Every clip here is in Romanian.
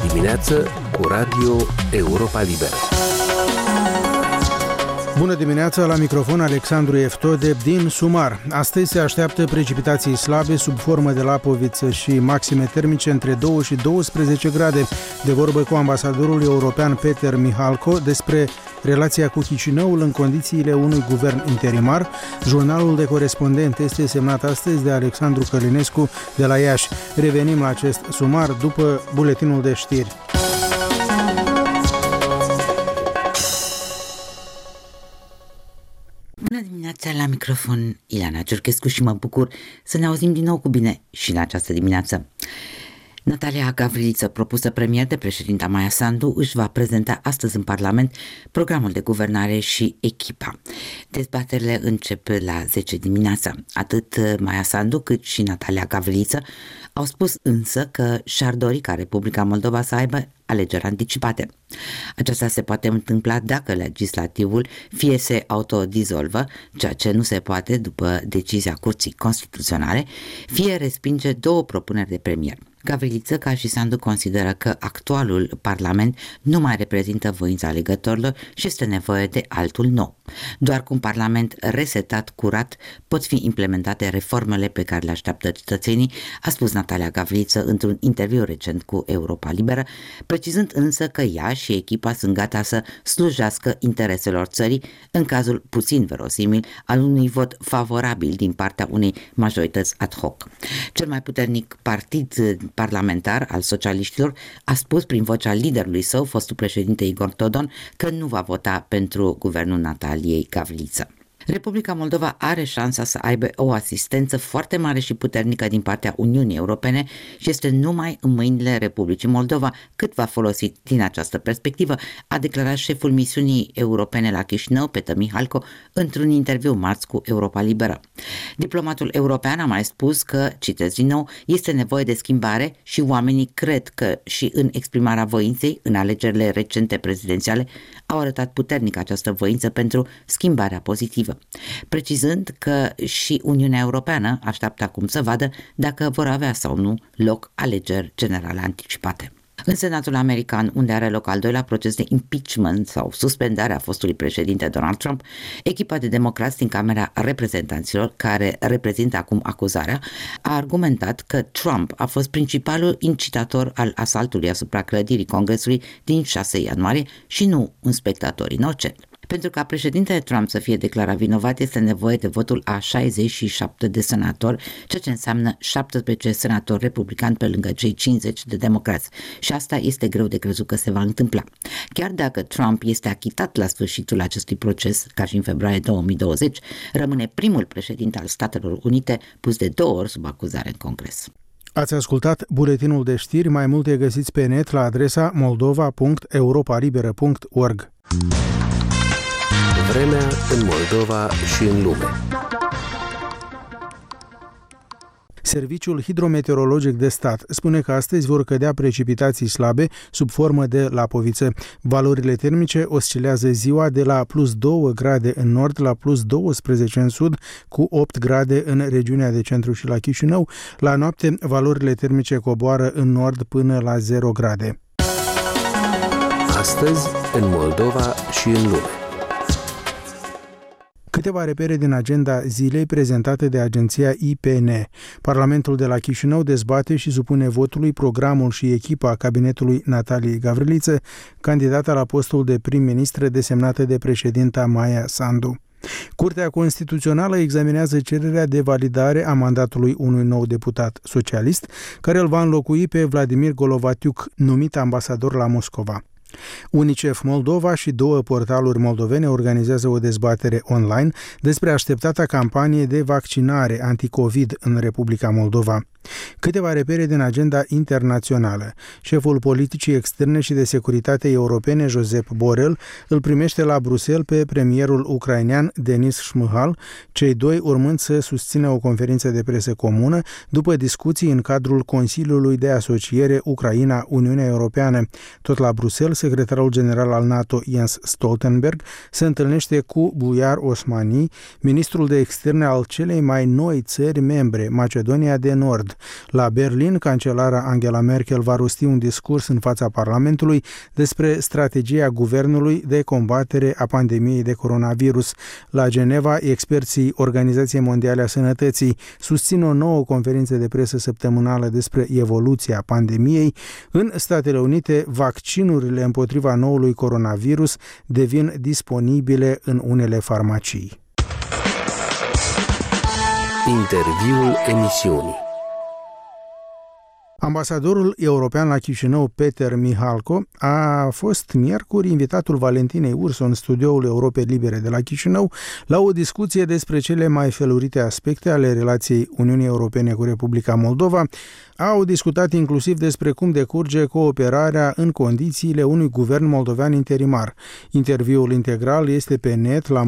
dimineață cu Radio Europa Liberă. Bună dimineața, la microfon Alexandru Eftodeb din Sumar. Astăzi se așteaptă precipitații slabe sub formă de lapoviță și maxime termice între 2 și 12 grade. De vorbă cu ambasadorul european Peter Mihalko despre relația cu Chișinăul în condițiile unui guvern interimar. Jurnalul de corespondent este semnat astăzi de Alexandru Călinescu de la Iași. Revenim la acest sumar după buletinul de știri. Bună dimineața, la microfon Ileana Ciurchescu și mă bucur să ne auzim din nou cu bine și în această dimineață. Natalia Gavriliță, propusă premier de președinta Maia Sandu, își va prezenta astăzi în Parlament programul de guvernare și echipa. Dezbaterile încep la 10 dimineața. Atât Maia Sandu cât și Natalia Gavriliță au spus însă că și-ar dori ca Republica Moldova să aibă alegeri anticipate. Aceasta se poate întâmpla dacă legislativul fie se autodizolvă, ceea ce nu se poate după decizia Curții Constituționale, fie respinge două propuneri de premier. Gavriliță, ca și Sandu, consideră că actualul Parlament nu mai reprezintă voința alegătorilor și este nevoie de altul nou. Doar cu un Parlament resetat, curat, pot fi implementate reformele pe care le așteaptă cetățenii, a spus Natalia Gavriliță într-un interviu recent cu Europa Liberă, precizând însă că ea și echipa sunt gata să slujească intereselor țării în cazul puțin verosimil al unui vot favorabil din partea unei majorități ad hoc. Cel mai puternic partid parlamentar al socialiștilor a spus prin vocea liderului său, fostul președinte Igor Dodon, că nu va vota pentru guvernul Nataliei Gavriliță. Republica Moldova are șansa să aibă o asistență foarte mare și puternică din partea Uniunii Europene și este numai în mâinile Republicii Moldova cât va folosi din această perspectivă, a declarat șeful misiunii europene la Chișinău, Peter Mihalko, într-un interviu marți cu Europa Liberă. Diplomatul european a mai spus că, citez din nou, este nevoie de schimbare și oamenii cred că și în exprimarea voinței în alegerile recente prezidențiale au arătat puternic această voință pentru schimbarea pozitivă, precizând că și Uniunea Europeană așteaptă acum să vadă dacă vor avea sau nu loc alegeri generale anticipate. În Senatul American, unde are loc al doilea proces de impeachment sau suspendarea fostului președinte Donald Trump, echipa de democrați din Camera Reprezentanților, care reprezintă acum acuzarea, a argumentat că Trump a fost principalul incitator al asaltului asupra clădirii Congresului din 6 ianuarie și nu un spectator inocent. Pentru ca președintele Trump să fie declarat vinovat, este nevoie de votul a 67 de senatori, ceea ce înseamnă 17 senatori republicani pe lângă cei 50 de democrați. Și asta este greu de crezut că se va întâmpla. Chiar dacă Trump este achitat la sfârșitul acestui proces, ca și în februarie 2020, rămâne primul președinte al Statelor Unite pus de 2 ori sub acuzare în Congres. Ați ascultat buletinul de știri, mai multe găsiți pe net la adresa moldova.europalibera.org. Vremea în Moldova și în lume. Serviciul Hidrometeorologic de Stat spune că astăzi vor cădea precipitații slabe sub formă de lapoviță. Valorile termice oscilează ziua de la plus 2 grade în nord la plus 12 în sud, cu 8 grade în regiunea de centru și la Chișinău. La noapte, valorile termice coboară în nord până la 0 grade. Astăzi, în Moldova și în lume. Câteva repere din agenda zilei prezentate de agenția IPN. Parlamentul de la Chișinău dezbate și supune votului programul și echipa cabinetului Nataliei Gavriliță, candidata la postul de prim-ministră desemnată de președinta Maia Sandu. Curtea Constituțională examinează cererea de validare a mandatului unui nou deputat socialist, care îl va înlocui pe Vladimir Golovatiuc, numit ambasador la Moscova. UNICEF Moldova și 2 portaluri moldovene organizează o dezbatere online despre așteptata campanie de vaccinare anticovid în Republica Moldova. Câteva repere din agenda internațională. Șeful politicii externe și de securitate europene, Josep Borrell, îl primește la Bruxelles pe premierul ucrainean Denis Shmyhal, cei doi urmând să susțină o conferință de presă comună după discuții în cadrul Consiliului de Asociere Ucraina-Uniunea Europeană. Tot la Bruxelles secretarul general al NATO Jens Stoltenberg se întâlnește cu Bujar Osmani, ministrul de externe al celei mai noi țări membre, Macedonia de Nord. La Berlin, cancelara Angela Merkel va rosti un discurs în fața Parlamentului despre strategia guvernului de combatere a pandemiei de coronavirus. La Geneva, experții Organizației Mondiale a Sănătății susțin o nouă conferință de presă săptămânală despre evoluția pandemiei. În Statele Unite, vaccinurile împotriva noului coronavirus devin disponibile în unele farmacii. Interviul emisiunii. Ambasadorul european la Chișinău, Peter Mihalko, a fost miercuri invitatul Valentinei Urso în studioul Europei Libere de la Chișinău la o discuție despre cele mai felurite aspecte ale relației Uniunii Europene cu Republica Moldova. Au discutat inclusiv despre cum decurge cooperarea în condițiile unui guvern moldovean interimar. Interviul integral este pe net la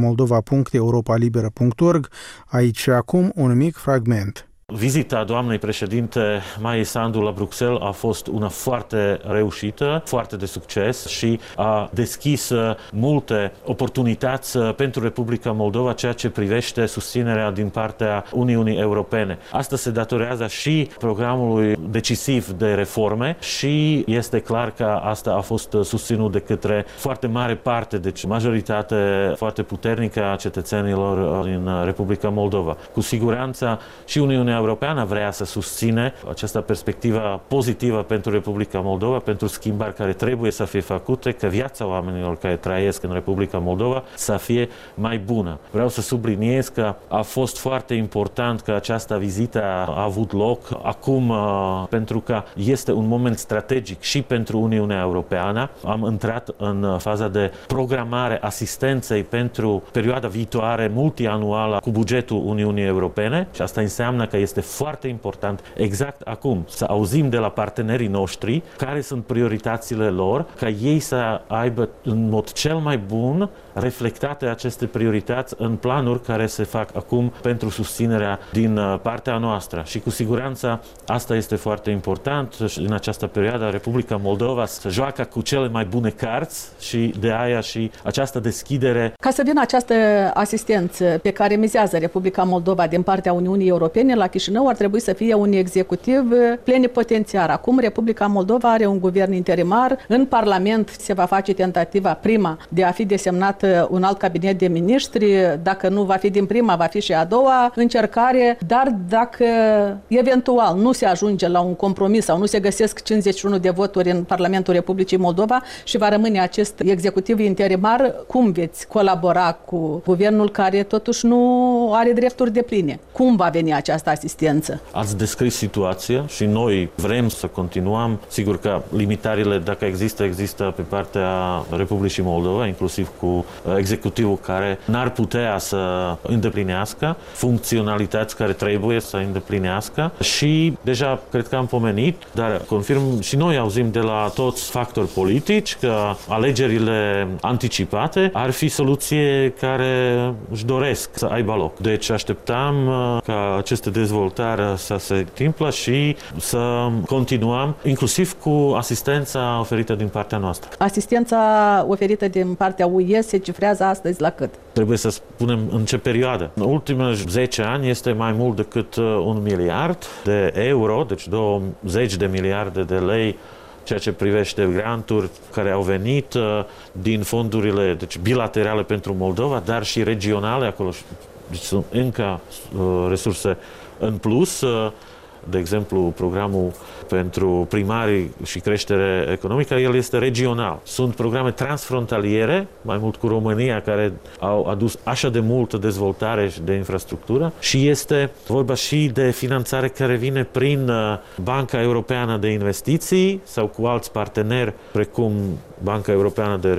moldova.europalibera.org. Aici și acum un mic fragment. Vizita doamnei președinte Maia Sandu la Bruxelles a fost una foarte reușită, foarte de succes și a deschis multe oportunități pentru Republica Moldova, ceea ce privește susținerea din partea Uniunii Europene. Asta se datorează și programului decisiv de reforme și este clar că asta a fost susținut de către foarte mare parte, deci majoritate foarte puternică a cetățenilor din Republica Moldova. Cu siguranță și Uniunea Europeană vrea să susține această perspectivă pozitivă pentru Republica Moldova, pentru schimbări care trebuie să fie făcute, că viața oamenilor care trăiesc în Republica Moldova să fie mai bună. Vreau să subliniez că a fost foarte important că această vizită a avut loc acum, pentru că este un moment strategic și pentru Uniunea Europeană. Am intrat în faza de programare asistenței pentru perioada viitoare multianuală cu bugetul Uniunii Europene și asta înseamnă că este foarte important exact acum să auzim de la partenerii noștri care sunt prioritățile lor, ca ei să aibă în mod cel mai bun reflectate aceste priorități în planuri care se fac acum pentru susținerea din partea noastră. Și cu siguranță asta este foarte important și în această perioadă Republica Moldova să joacă cu cele mai bune cărți și de aia și această deschidere. Ca să vină această asistență pe care mizează Republica Moldova din partea Uniunii Europene la Chișinău, ar trebui să fie un executiv plenipotențiar. Acum Republica Moldova are un guvern interimar. În Parlament se va face tentativa prima de a fi desemnat un alt cabinet de miniștri. Dacă nu va fi din prima, va fi și a doua încercare. Dar dacă eventual nu se ajunge la un compromis sau nu se găsesc 51 de voturi în Parlamentul Republicii Moldova și va rămâne acest executiv interimar, cum veți colabora cu guvernul care totuși nu are drepturi depline? Cum va veni această asistență? Ați descris situația și noi vrem să continuăm. Sigur că limitările, dacă există pe partea Republicii Moldova, inclusiv cu executivul care n-ar putea să îndeplinească funcționalități care trebuie să îndeplinească și deja cred că am pomenit, dar confirm și noi auzim de la toți factori politici că alegerile anticipate ar fi soluție care își doresc să aibă loc. Deci așteptăm ca aceste dezvoltări să se întâmplă și să continuăm, inclusiv cu asistența oferită din partea noastră. Asistența oferită din partea UE se cifrează astăzi la cât? Trebuie să spunem în ce perioadă. În ultimele 10 ani este mai mult decât 1 miliard de euro, deci 20 de miliarde de lei, ceea ce privește granturi care au venit din fondurile bilaterale pentru Moldova, dar și regionale acolo. Deci sunt încă resurse în plus. De exemplu, programul pentru primarii și creștere economică, el este regional. Sunt programe transfrontaliere, mai mult cu România, care au adus așa de multă dezvoltare și de infrastructură și este vorba și de finanțare care vine prin Banca Europeană de Investiții sau cu alți parteneri, precum Banca Europeană de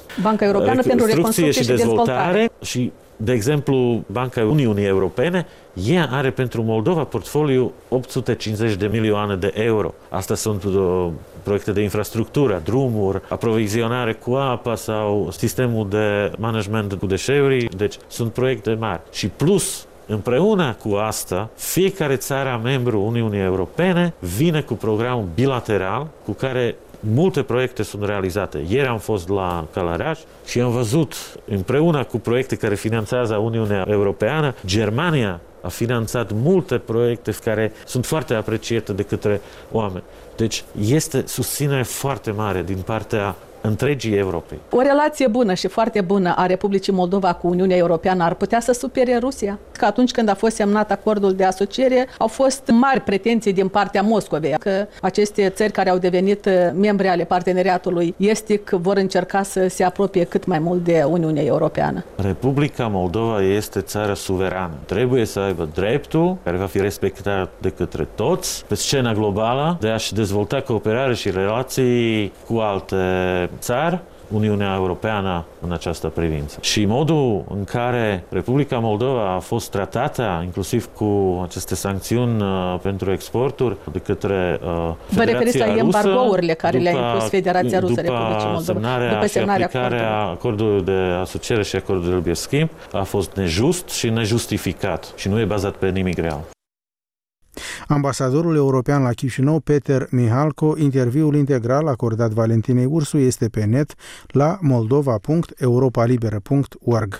Reconstrucție și Dezvoltare și de exemplu, Banca Uniunii Europene, ea are pentru Moldova portfoliu 850 de milioane de euro. Asta sunt proiecte de infrastructură, drumuri, aprovizionare cu apă sau sistemul de management cu deșeuri. Deci sunt proiecte mari. Și plus, împreună cu asta, fiecare țară membru Uniunii Europene vine cu programul bilateral cu care multe proiecte sunt realizate. Ieri am fost la Călăraș și am văzut împreună cu proiecte care finanțează Uniunea Europeană, Germania a finanțat multe proiecte care sunt foarte apreciate de către oameni. Deci este susținere foarte mare din partea întregii Europei. O relație bună și foarte bună a Republicii Moldova cu Uniunea Europeană ar putea să supere Rusia? Că atunci când a fost semnat acordul de asociere, au fost mari pretenții din partea Moscovei că aceste țări care au devenit membre ale parteneriatului estic vor încerca să se apropie cât mai mult de Uniunea Europeană. Republica Moldova este țară suverană. Trebuie să aibă dreptul, care va fi respectat de către toți, pe scena globală, de a-și dezvolta cooperare și relații cu alte țări, Uniunea Europeană în această privință. Și modul în care Republica Moldova a fost tratată, inclusiv cu aceste sancțiuni pentru exporturi de către Federația Rusă. Vă referiți la embargourile care le-a impus Federația Rusă Republicii Moldova? După semnarea și aplicarea acordului de asociere și acordului de liber schimb a fost nejust și nejustificat și nu e bazat pe nimic real. Ambasadorul european la Chișinău, Peter Mihalko, interviul integral acordat Valentinei Ursu este pe net la moldova.europalibera.org.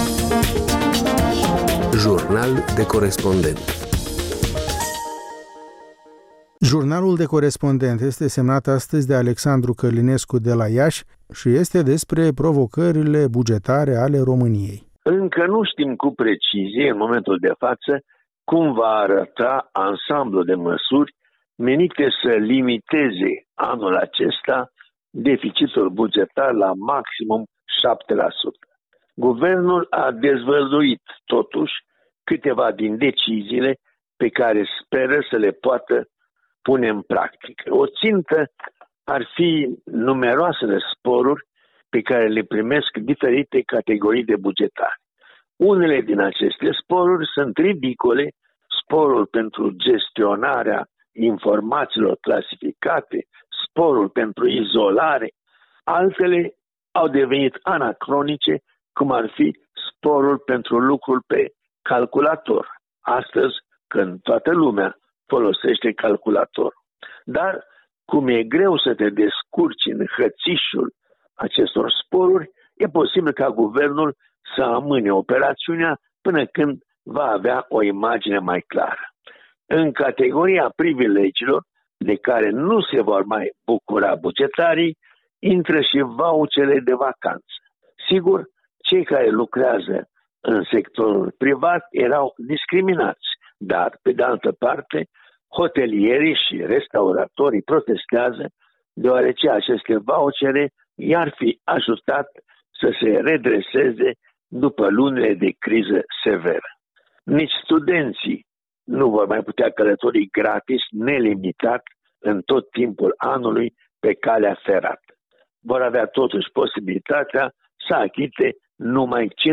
Jurnal de corespondent. Jurnalul de corespondent este semnat astăzi de Alexandru Călinescu de la Iași și este despre provocările bugetare ale României. Încă nu știm cu precizie, în momentul de față, cum va arăta ansamblul de măsuri menite să limiteze anul acesta deficitul bugetar la maximum 7%. Guvernul a dezvăluit totuși câteva din deciziile pe care speră să le poată pune în practică. O țintă ar fi numeroasele sporuri pe care le primesc diferite categorii de bugetari. Unele din aceste sporuri sunt ridicole, sporul pentru gestionarea informațiilor clasificate, sporul pentru izolare. Altele au devenit anacronice, cum ar fi sporul pentru lucrul pe calculator. Astăzi, când toată lumea folosește calculator. Dar, cum e greu să te descurci în hățișul acestor sporuri, e posibil ca guvernul să amâne operațiunea până când va avea o imagine mai clară. În categoria privilegiilor, de care nu se vor mai bucura bugetarii, intră și vouchere de vacanță. Sigur, cei care lucrează în sectorul privat erau discriminați, dar, pe de altă parte, hotelierii și restauratorii protestează, deoarece aceste vouchere i-ar fi ajutat să se redreseze după lunile de criză severă. Nici studenții nu vor mai putea călători gratis, nelimitat, în tot timpul anului pe calea ferată. Vor avea totuși posibilitatea să achite numai 50%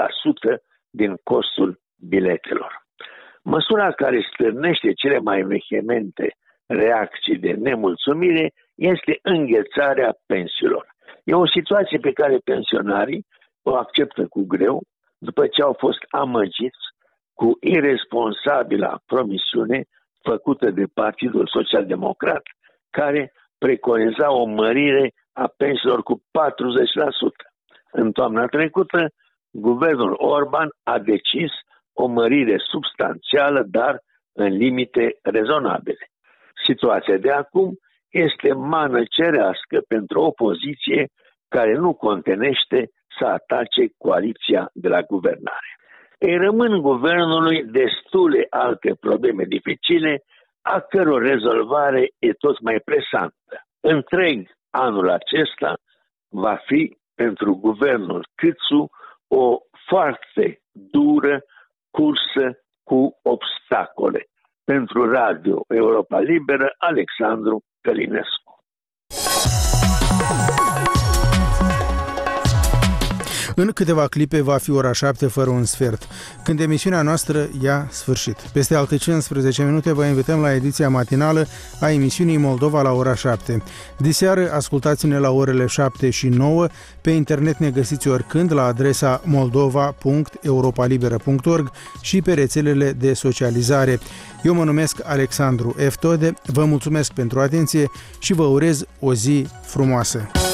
din costul biletelor. Măsura care stârnește cele mai vehemente reacții de nemulțumire este înghețarea pensiilor. E o situație pe care pensionarii o acceptă cu greu, după ce au fost amăgiți cu iresponsabila promisiune făcută de Partidul Social-Democrat, care preconiza o mărire a pensiilor cu 40%. În toamna trecută, guvernul Orban a decis o mărire substanțială, dar în limite rezonabile. Situația de acum este mană cerească pentru o opoziție care nu contenește să atace coaliția de la guvernare. Îi rămân guvernului destule alte probleme dificile, a căror rezolvare e tot mai presantă. Întreg anul acesta va fi pentru guvernul Câțu o foarte dură cursă cu obstacole. Pentru Radio Europa Liberă, Alexandru Călinescu. În câteva clipe va fi ora 7 fără un sfert, când emisiunea noastră ia sfârșit. Peste alte 15 minute vă invităm la ediția matinală a emisiunii Moldova la ora 7. Diseară ascultați-ne la orele 7 și 9. Pe internet ne găsiți oricând la adresa moldova.europalibera.org și pe rețelele de socializare. Eu mă numesc Alexandru F. Tode, vă mulțumesc pentru atenție și vă urez o zi frumoasă.